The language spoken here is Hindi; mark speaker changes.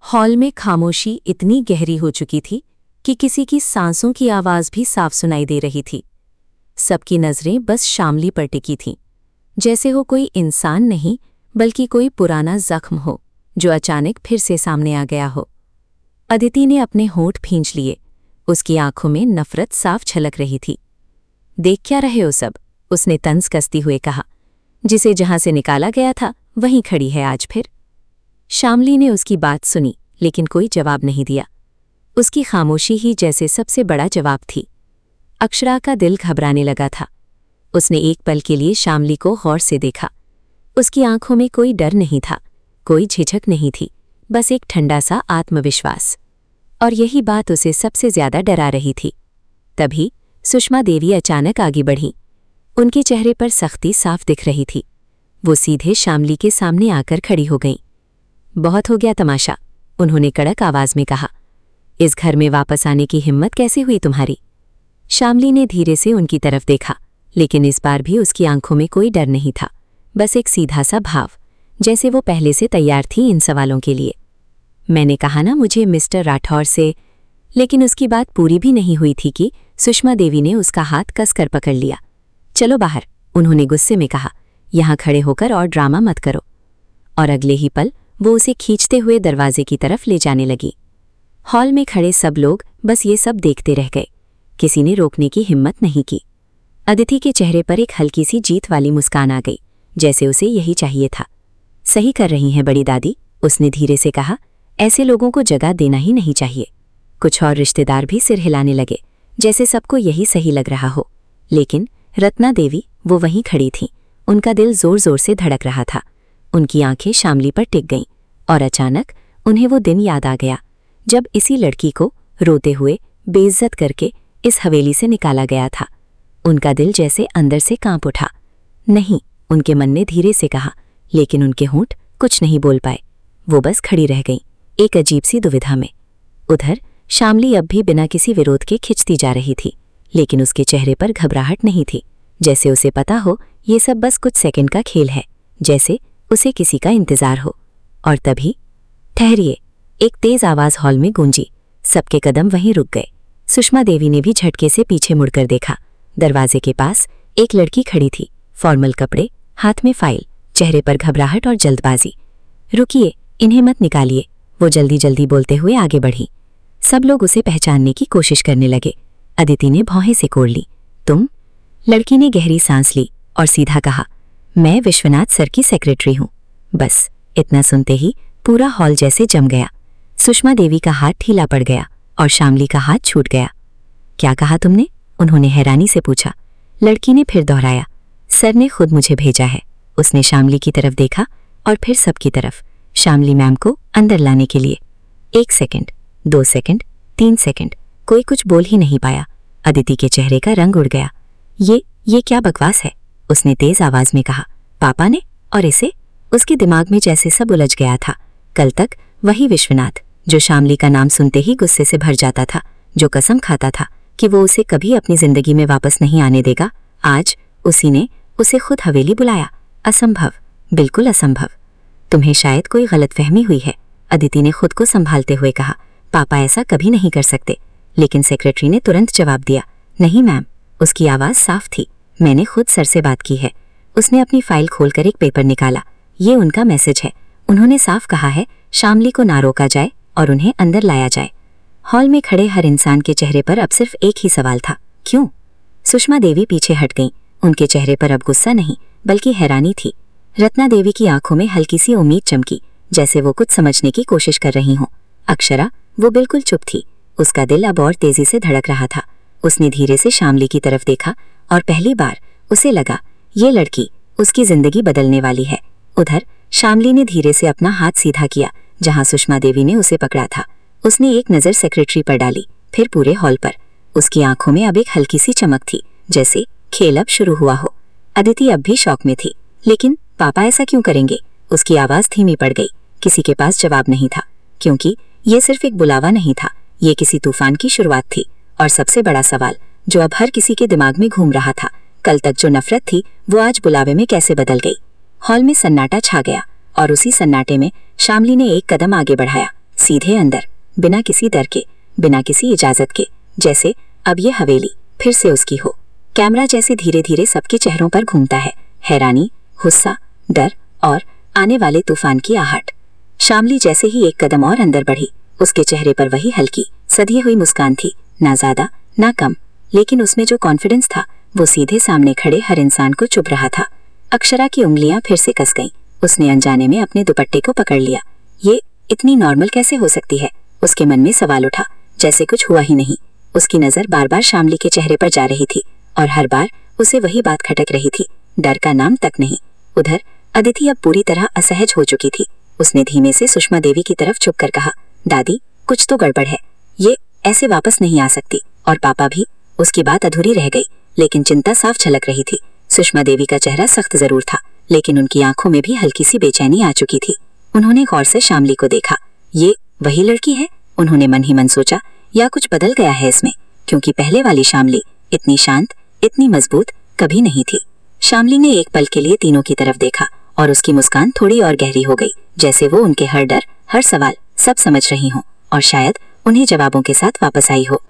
Speaker 1: हॉल में खामोशी इतनी गहरी हो चुकी थी कि किसी की सांसों की आवाज भी साफ सुनाई दे रही थी। सबकी नजरें बस शामली पर टिकी थीं, जैसे वो कोई इंसान नहीं बल्कि कोई पुराना जख्म हो जो अचानक फिर से सामने आ गया हो। अदिति ने अपने होंठ भींच लिए। उसकी आंखों में नफरत साफ छलक रही थी। देख क्या रहे हो सब? उसने तंज कसते हुए कहा। जिसे जहां से निकाला गया था वहीं खड़ी है आज फिर। शामली ने उसकी बात सुनी लेकिन कोई जवाब नहीं दिया। उसकी खामोशी ही जैसे सबसे बड़ा जवाब थी। अक्षरा का दिल घबराने लगा था। उसने एक पल के लिए शामली को गौर से देखा। उसकी आंखों में कोई डर नहीं था, कोई झिझक नहीं थी, बस एक ठंडा सा आत्मविश्वास। और यही बात उसे सबसे ज्यादा डरा रही थी। तभी सुषमा देवी अचानक आगे बढ़ी। उनके चेहरे पर सख्ती साफ दिख रही थी। वो सीधे शामली के सामने आकर खड़ी हो गईं। बहुत हो गया तमाशा, उन्होंने कड़क आवाज में कहा। इस घर में वापस आने की हिम्मत कैसे हुई तुम्हारी? शामली ने धीरे से उनकी तरफ देखा, लेकिन इस बार भी उसकी आंखों में कोई डर नहीं था, बस एक सीधा सा भाव, जैसे वो पहले से तैयार थी इन सवालों के लिए। मैंने कहा ना मुझे मिस्टर राठौर से। लेकिन उसकी बात पूरी भी नहीं हुई थी कि सुषमा देवी ने उसका हाथ कसकर पकड़ लिया। चलो बाहर, उन्होंने गुस्से में कहा। यहां खड़े होकर और ड्रामा मत करो। और अगले ही पल वो उसे खींचते हुए दरवाजे की तरफ ले जाने लगी। हॉल में खड़े सब लोग बस ये सब देखते रह गए। किसी ने रोकने की हिम्मत नहीं की। अदिति के चेहरे पर एक हल्की सी जीत वाली मुस्कान आ गई, जैसे उसे यही चाहिए था। सही कर रही हैं बड़ी दादी, उसने धीरे से कहा। ऐसे लोगों को जगह देना ही नहीं चाहिए। कुछ और रिश्तेदार भी सिर हिलाने लगे, जैसे सबको यही सही लग रहा हो। लेकिन रत्ना देवी वो वहीं खड़ी थीं। उनका दिल जोर जोर से धड़क रहा था। उनकी आंखें शामली पर टिक गईं और अचानक उन्हें वो दिन याद आ गया जब इसी लड़की को रोते हुए बेइज्जत करके इस हवेली से निकाला गया था। उनका दिल जैसे अंदर से कांप उठा। नहीं, उनके मन ने धीरे से कहा, लेकिन उनके होंठ कुछ नहीं बोल पाए। वो बस खड़ी रह गईं, एक अजीब सी दुविधा में। उधर शामली अब भी बिना किसी विरोध के खिंचती जा रही थी, लेकिन उसके चेहरे पर घबराहट नहीं थी, जैसे उसे पता हो ये सब बस कुछ सेकंड का खेल है, जैसे उसे किसी का इंतजार हो। और तभी ठहरिए, एक तेज आवाज हॉल में गूंजी। सबके कदम वहीं रुक गए। सुषमा देवी ने भी झटके से पीछे मुड़कर देखा। दरवाजे के पास एक लड़की खड़ी थी, फॉर्मल कपड़े, हाथ में फाइल, चेहरे पर घबराहट और जल्दबाजी। रुकिए, इन्हें मत निकालिए, वो जल्दी जल्दी बोलते हुए आगे बढ़ी। सब लोग उसे पहचानने की कोशिश करने लगे। अदिति ने भौहें से कोड़ ली। तुम? लड़की ने गहरी सांस ली और सीधा कहा, मैं विश्वनाथ सर की सेक्रेटरी हूं। बस इतना सुनते ही पूरा हॉल जैसे जम गया। सुषमा देवी का हाथ ढीला पड़ गया और शामली का हाथ छूट गया। क्या कहा तुमने? उन्होंने हैरानी से पूछा। लड़की ने फिर दोहराया, सर ने खुद मुझे भेजा है। उसने शामली की तरफ देखा और फिर सबकी तरफ, शामली मैम को अंदर लाने के लिए। 1 सेकंड, 2 सेकंड, 3 सेकंड, कोई कुछ बोल ही नहीं पाया। अदिति के चेहरे का रंग उड़ गया। ये क्या बकवास है? उसने तेज आवाज में कहा। पापा ने? और इसे? उसके दिमाग में जैसे सब उलझ गया था। कल तक वही विश्वनाथ जो शामली का नाम सुनते ही गुस्से से भर जाता था, जो कसम खाता था कि वो उसे कभी अपनी जिंदगी में वापस नहीं आने देगा, आज उसी ने उसे खुद हवेली बुलाया। असंभव, बिल्कुल असंभव। तुम्हें शायद कोई गलतफहमी हुई है, अदिति ने खुद को संभालते हुए कहा। पापा ऐसा कभी नहीं कर सकते। लेकिन सेक्रेटरी ने तुरंत जवाब दिया, नहीं मैम। उसकी आवाज साफ थी। मैंने खुद सर से बात की है। उसने अपनी फाइल खोलकर एक पेपर निकाला। ये उनका मैसेज है। उन्होंने साफ कहा है शामली को ना रोका जाए और उन्हें अंदर लाया जाए। हॉल में खड़े हर इंसान के चेहरे पर अब सिर्फ एक ही सवाल था, क्यों? सुषमा देवी पीछे हट गईं। उनके चेहरे पर अब गुस्सा नहीं बल्कि हैरानी थी। रत्ना देवी की आंखों में हल्की सी उम्मीद चमकी, जैसे वो कुछ समझने की कोशिश कर रही हों। अक्षरा, वो बिल्कुल चुप थी। उसका दिल अब और तेजी से धड़क रहा था। उसने धीरे से शामली की तरफ देखा और पहली बार उसे लगा ये लड़की उसकी जिंदगी बदलने वाली है। उधर शामली ने धीरे से अपना हाथ सीधा किया जहां सुषमा देवी ने उसे पकड़ा था। उसने एक नजर सेक्रेटरी पर डाली, फिर पूरे हॉल पर। उसकी आंखों में अब एक हल्की सी चमक थी, जैसे खेल अब शुरू हुआ हो। अदिति अब भी शौक में थी। लेकिन पापा ऐसा क्यों करेंगे? उसकी आवाज धीमी पड़ गई। किसी के पास जवाब नहीं था, क्योंकि ये सिर्फ एक बुलावा नहीं था, ये किसी तूफान की शुरुआत थी। और सबसे बड़ा सवाल जो अब हर किसी के दिमाग में घूम रहा था, कल तक जो नफरत थी वो आज बुलावे में कैसे बदल गई? हॉल में सन्नाटा छा गया और उसी सन्नाटे में शामली ने एक कदम आगे बढ़ाया, सीधे अंदर, बिना किसी डर के, बिना किसी इजाजत के, जैसे अब ये हवेली फिर से उसकी हो। कैमरा जैसे धीरे धीरे सबके चेहरों पर घूमता है, हैरानी, गुस्सा, डर और आने वाले तूफान की आहट। शामली जैसे ही एक कदम और अंदर बढ़ी, उसके चेहरे पर वही हल्की सधी हुई मुस्कान थी, ना ज्यादा ना कम, लेकिन उसमें जो कॉन्फिडेंस था वो सीधे सामने खड़े हर इंसान को चुभ रहा था। अक्षरा की उंगलियां फिर से कस गईं। उसने अनजाने में अपने दुपट्टे को पकड़ लिया। ये इतनी नॉर्मल कैसे हो सकती है? उसके मन में सवाल उठा, जैसे कुछ हुआ ही नहीं। उसकी नजर बार बार शामली के चेहरे पर जा रही थी और हर बार उसे वही बात खटक रही थी, डर का नाम तक नहीं। उधर अदिति अब पूरी तरह असहज हो चुकी थी। उसने धीमे से सुषमा देवी की तरफ झुक कर कहा, दादी कुछ तो गड़बड़ है, ये ऐसे वापस नहीं आ सकती। और पापा भी। उसकी बात अधूरी रह गई, लेकिन चिंता साफ झलक रही थी। सुषमा देवी का चेहरा सख्त जरूर था, लेकिन उनकी आंखों में भी हल्की सी बेचैनी आ चुकी थी। उन्होंने गौर से शामली को देखा। ये वही लड़की है? उन्होंने मन ही मन सोचा, या कुछ बदल गया है इसमें, क्योंकि पहले वाली शामली इतनी शांत, इतनी मजबूत कभी नहीं थी। शामली ने एक पल के लिए तीनों की तरफ देखा और उसकी मुस्कान थोड़ी और गहरी हो गई, जैसे वो उनके हर डर, हर सवाल सब समझ रही हो और शायद उन्हें जवाबों के साथ वापस आई हो।